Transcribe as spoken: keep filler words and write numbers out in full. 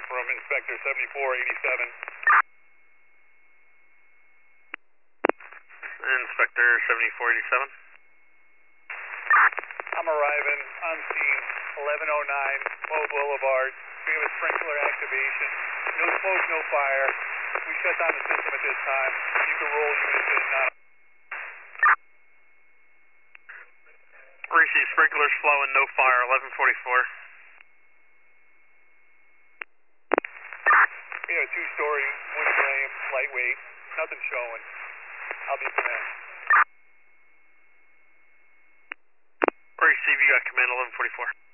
from Inspector seventy-four eighty-seven. Inspector seventy-four eighty-seven. I'm arriving on scene, eleven oh nine, Low Boulevard. We have a sprinkler activation. No smoke, no fire. We shut down the system at this time. You can roll units in. Not Receive sprinklers flowing, no fire, eleven forty-four. We have a two-story wood frame, lightweight, nothing showing. I'll be command. Receive, you got command eleven forty-four.